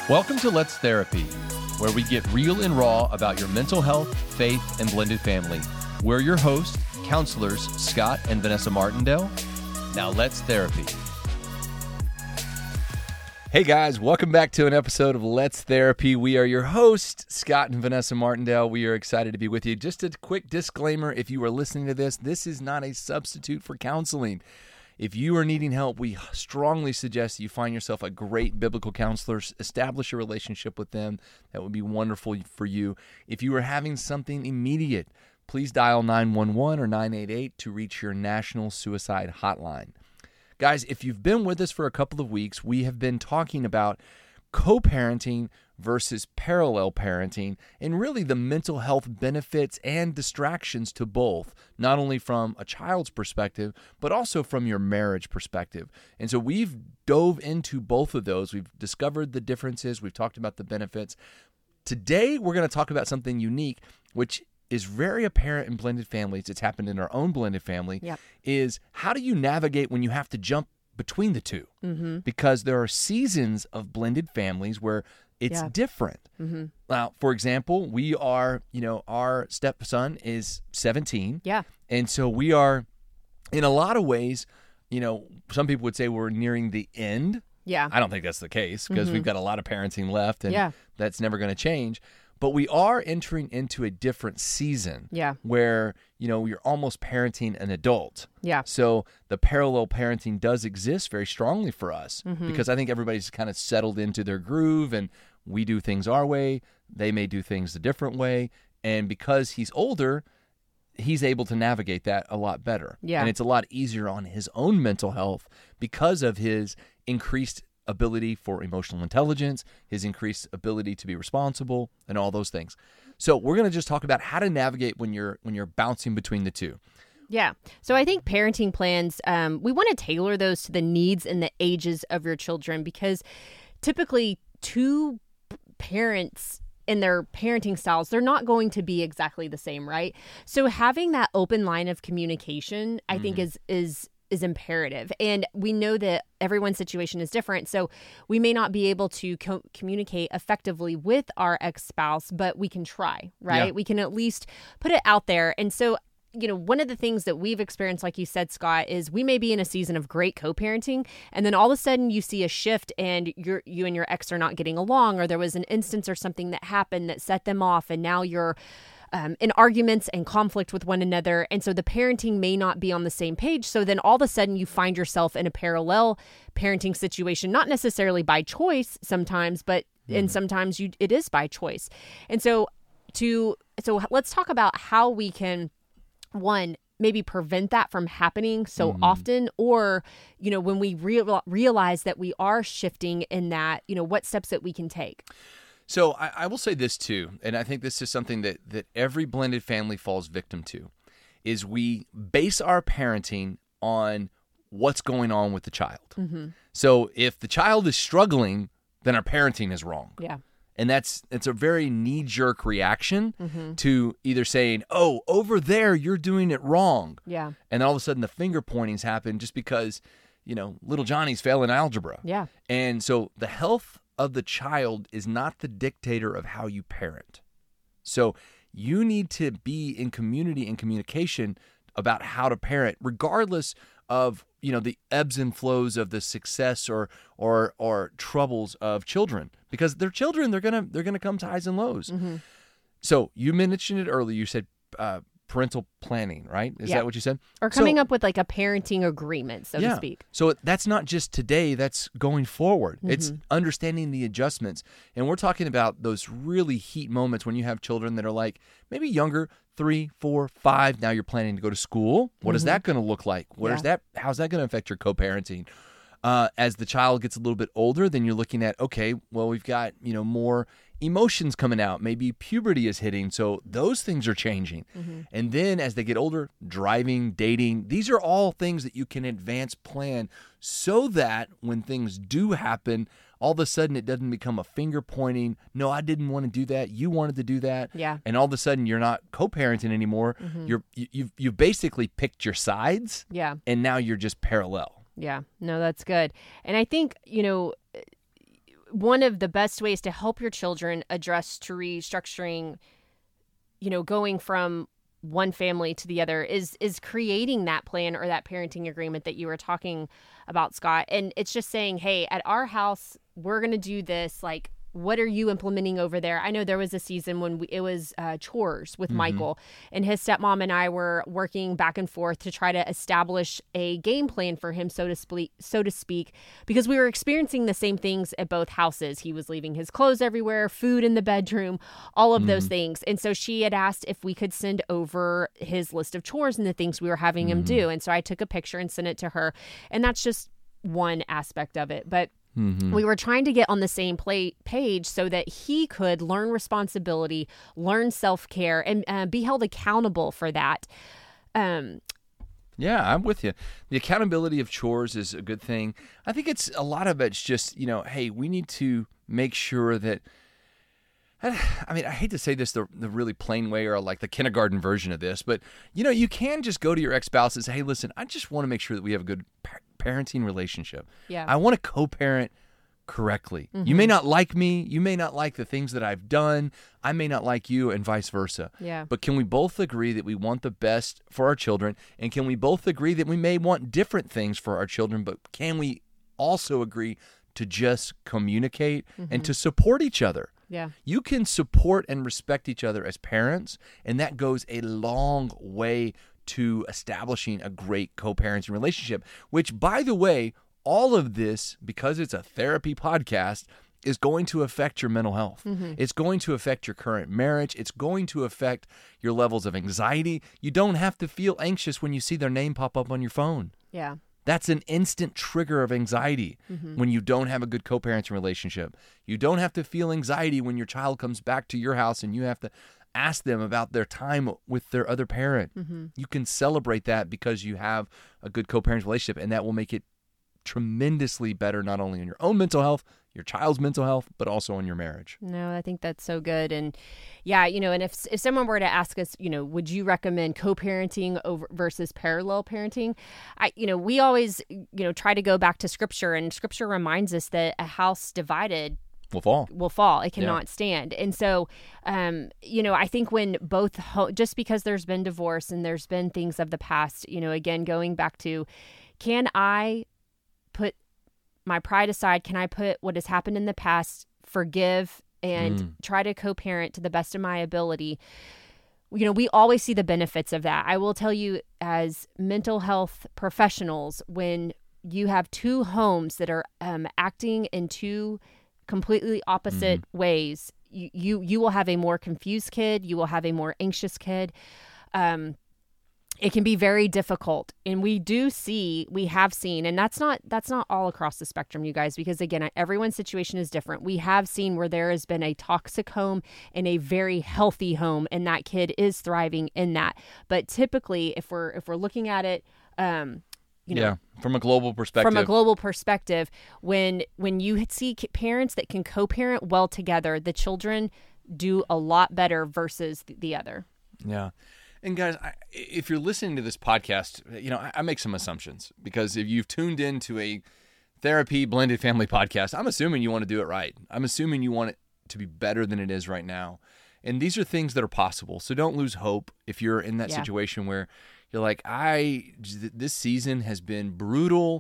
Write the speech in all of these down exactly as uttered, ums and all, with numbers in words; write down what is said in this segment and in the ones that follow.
Welcome to Let's Therapy, where we get real and raw about your mental health, faith, and blended family. We're your hosts, counselors Scott and Vanessa Martindale. Now let's therapy. Hey guys, welcome back to an episode of Let's Therapy. We are your hosts, Scott and Vanessa Martindale. We are excited to be with you. Just a quick disclaimer, if you are listening to this, this is not a substitute for counseling. If you are needing help, we strongly suggest that you find yourself a great biblical counselor, establish a relationship with them. That would be wonderful for you. If you are having something immediate, please dial nine one one or nine eight eight to reach your national suicide hotline. Guys, if you've been with us for a couple of weeks, we have been talking about co-parenting versus parallel parenting and really the mental health benefits and distractions to both, not only from a child's perspective, but also from your marriage perspective. And so we've dove into both of those. We've discovered the differences. We've talked about the benefits. Today, we're going to talk about something unique, which is very apparent in blended families. It's happened in our own blended family, yep. is how do you navigate when you have to jump between the two? Mm-hmm. Because there are seasons of blended families where it's yeah. different. Mm-hmm. Now, for example, we are, you know, our stepson is seventeen. Yeah. And so we are, in a lot of ways, you know, some people would say we're nearing the end. Yeah. I don't think that's the case because mm-hmm. we've got a lot of parenting left and yeah. that's never going to change. But we are entering into a different season yeah. where, you know, you're almost parenting an adult. Yeah. So the parallel parenting does exist very strongly for us mm-hmm. because I think everybody's kind of settled into their groove and we do things our way. They may do things a different way. And because he's older, he's able to navigate that a lot better. Yeah. And it's a lot easier on his own mental health because of his increased ability for emotional intelligence, his increased ability to be responsible, and all those things. So we're going to just talk about how to navigate when you're when you're bouncing between the two. Yeah. So I think parenting plans, um, we want to tailor those to the needs and the ages of your children because typically two parents in their parenting styles, they're not going to be exactly the same, right? So having that open line of communication, I mm-hmm. think is is is imperative. And we know that everyone's situation is different. So we may not be able to co- communicate effectively with our ex-spouse, but we can try, right? Yeah. We can at least put it out there. And so, you know, one of the things that we've experienced, like you said, Scott, is we may be in a season of great co-parenting, and then all of a sudden you see a shift and you're, you and your ex are not getting along, or there was an instance or something that happened that set them off, and now you're Um, in arguments and conflict with one another. And so the parenting may not be on the same page. So then all of a sudden you find yourself in a parallel parenting situation, not necessarily by choice sometimes, but mm. and sometimes you it is by choice. And so to so let's talk about how we can, one, maybe prevent that from happening so mm. often, or, you know, when we real, realize that we are shifting in that, you know, what steps that we can take. So I, I will say this too, and I think this is something that, that every blended family falls victim to, is we base our parenting on what's going on with the child. Mm-hmm. So if the child is struggling, then our parenting is wrong. Yeah. And that's it's a very knee-jerk reaction mm-hmm. to either saying, oh, over there, you're doing it wrong. Yeah. And then all of a sudden the finger pointings happen just because, you know, little Johnny's failing algebra. Yeah. And so the health of the child is not the dictator of how you parent. So you need to be in community and communication about how to parent, regardless of, you know, the ebbs and flows of the success or or or troubles of children, because they're children. They're gonna they're gonna come to highs and lows. Mm-hmm. So you mentioned it earlier. You said uh, parental planning, right? Is yeah. that what you said? Or coming so, up with like a parenting agreement, so yeah. to speak. So that's not just today, that's going forward. Mm-hmm. It's understanding the adjustments. And we're talking about those really heat moments when you have children that are like maybe younger, three, four, five. Now you're planning to go to school. What mm-hmm. is that going to look like? What yeah. is that? How's that going to affect your co-parenting? Uh, as the child gets a little bit older, then you're looking at, okay, well, we've got, you know, more emotions coming out. Maybe puberty is hitting, so those things are changing. Mm-hmm. And then as they get older, driving, dating, these are all things that you can advance plan so that when things do happen, all of a sudden it doesn't become a finger pointing, no, I didn't want to do that, you wanted to do that. Yeah. And all of a sudden you're not co-parenting anymore. Mm-hmm. You're you, you've you've basically picked your sides. Yeah. And now you're just parallel. Yeah. No, that's good. And I think, you know, one of the best ways to help your children adjust to restructuring, you know, going from one family to the other is is creating that plan or that parenting agreement that you were talking about, Scott. And it's just saying, hey, at our house, we're going to do this. Like, what are you implementing over there? I know there was a season when we, it was uh, chores with mm-hmm. Michael, and his stepmom and I were working back and forth to try to establish a game plan for him, so to speak, so to speak, because we were experiencing the same things at both houses. He was leaving his clothes everywhere, food in the bedroom, all of mm-hmm. those things. And so she had asked if we could send over his list of chores and the things we were having mm-hmm. him do. And so I took a picture and sent it to her. And that's just one aspect of it. But Mm-hmm. we were trying to get on the same play- page so that he could learn responsibility, learn self-care, and uh, be held accountable for that. Um, yeah, I'm with you. The accountability of chores is a good thing. I think it's a lot of it's just, you know, hey, we need to make sure that, I mean, I hate to say this the, the really plain way or like the kindergarten version of this, but, you know, you can just go to your ex-spouse and say, hey, listen, I just want to make sure that we have a good par- parenting relationship. Yeah. I want to co-parent correctly. Mm-hmm. You may not like me. You may not like the things that I've done. I may not like you, and vice versa. Yeah. But can we both agree that we want the best for our children? And can we both agree that we may want different things for our children, but can we also agree to just communicate mm-hmm. and to support each other? Yeah. You can support and respect each other as parents, and that goes a long way to establishing a great co-parenting relationship, which, by the way, all of this, because it's a therapy podcast, is going to affect your mental health. Mm-hmm. It's going to affect your current marriage. It's going to affect your levels of anxiety. You don't have to feel anxious when you see their name pop up on your phone. Yeah. That's an instant trigger of anxiety mm-hmm. when you don't have a good co-parenting relationship. You don't have to feel anxiety when your child comes back to your house and you have to ask them about their time with their other parent. Mm-hmm. You can celebrate that because you have a good co-parenting relationship, and that will make it tremendously better, not only in your own mental health, your child's mental health, but also in your marriage. No, I think that's so good. And yeah, you know, and if if someone were to ask us, you know, would you recommend co-parenting over versus parallel parenting? I, you know, we always, you know, try to go back to scripture, and scripture reminds us that a house divided will fall. Will fall. It cannot yeah. stand. And so, um, you know, I think when both, ho- just because there's been divorce and there's been things of the past, you know, again, going back to, can I put my pride aside? Can I put what has happened in the past, forgive, and mm. try to co-parent to the best of my ability? You know, we always see the benefits of that. I will tell you, as mental health professionals, when you have two homes that are um, acting in two completely opposite mm. ways, you, you you will have a more confused kid. You will have a more anxious kid. Um, It can be very difficult, and we do see, we have seen, and that's not that's not all across the spectrum, you guys, because again, everyone's situation is different. We have seen where there has been a toxic home and a very healthy home, and that kid is thriving in that. But typically, if we're if we're looking at it, um, you know, yeah, from a global perspective, from a global perspective, when when you see parents that can co-parent well together, the children do a lot better versus the other. Yeah. And guys, I, if you're listening to this podcast, you know, I, I make some assumptions, because if you've tuned into a therapy blended family podcast, I'm assuming you want to do it right. I'm assuming you want it to be better than it is right now. And these are things that are possible. So don't lose hope if you're in that yeah. situation where you're like, I, this season has been brutal.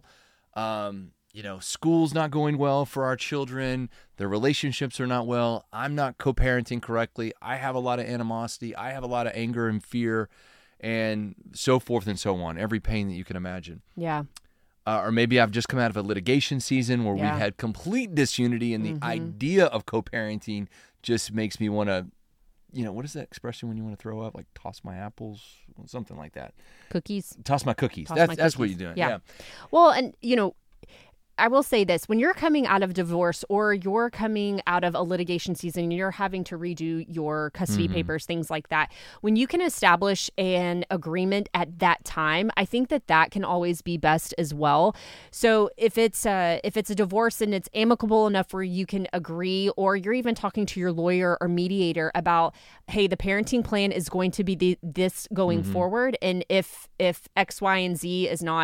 Um, you know, school's not going well for our children. Their relationships are not well. I'm not co-parenting correctly. I have a lot of animosity. I have a lot of anger and fear, and so forth and so on. Every pain that you can imagine. Yeah. Uh, or maybe I've just come out of a litigation season where yeah. we've had complete disunity, and mm-hmm. the idea of co-parenting just makes me want to, you know, what is that expression when you want to throw up? Like toss my apples, something like that. Cookies. Toss my cookies. Toss that's my that's cookies. what you're doing. Yeah. yeah. Well, and you know, I will say this, when you're coming out of divorce or you're coming out of a litigation season and you're having to redo your custody mm-hmm. papers, things like that, when you can establish an agreement at that time, I think that that can always be best as well. So if it's a, if it's a divorce and it's amicable enough where you can agree, or you're even talking to your lawyer or mediator about, hey, the parenting plan is going to be the, this going mm-hmm. forward. And if, if X, Y, and Z is not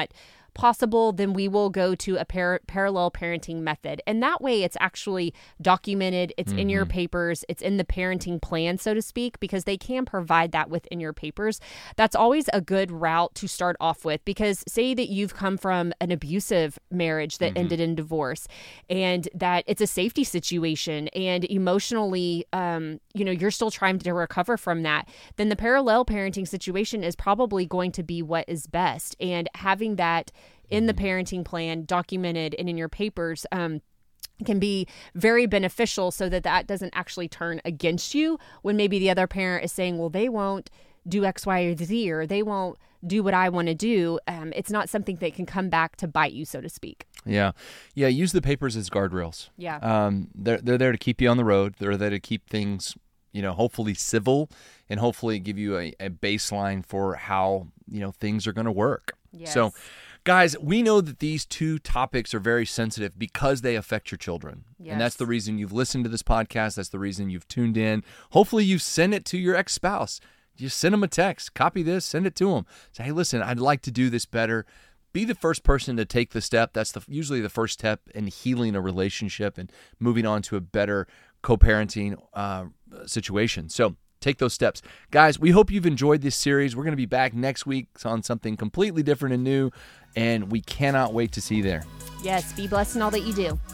possible, then we will go to a par- parallel parenting method. And that way it's actually documented, it's mm-hmm. in your papers, it's in the parenting plan, so to speak, because they can provide that within your papers. That's always a good route to start off with, because say that you've come from an abusive marriage that mm-hmm. ended in divorce, and that it's a safety situation, and emotionally, um, you know, you're still trying to recover from that, then the parallel parenting situation is probably going to be what is best. And having that in the parenting plan documented and in your papers um, can be very beneficial, so that that doesn't actually turn against you when maybe the other parent is saying, well, they won't do X, Y, or Z, or they won't do what I want to do. Um, it's not something that can come back to bite you, so to speak. Yeah. Yeah. Use the papers as guardrails. Yeah. Um, they're, they're there to keep you on the road. They're there to keep things, you know, hopefully civil, and hopefully give you a, a baseline for how, you know, things are going to work. Yes. So, guys, we know that these two topics are very sensitive because they affect your children. Yes. And that's the reason you've listened to this podcast. That's the reason you've tuned in. Hopefully you've sent it to your ex-spouse. You send them a text, copy this, send it to them. Say, hey, listen, I'd like to do this better. Be the first person to take the step. That's the usually the first step in healing a relationship and moving on to a better co-parenting uh, situation. So take those steps. Guys, we hope you've enjoyed this series. We're going to be back next week on something completely different and new, and we cannot wait to see you there. Yes, be blessed in all that you do.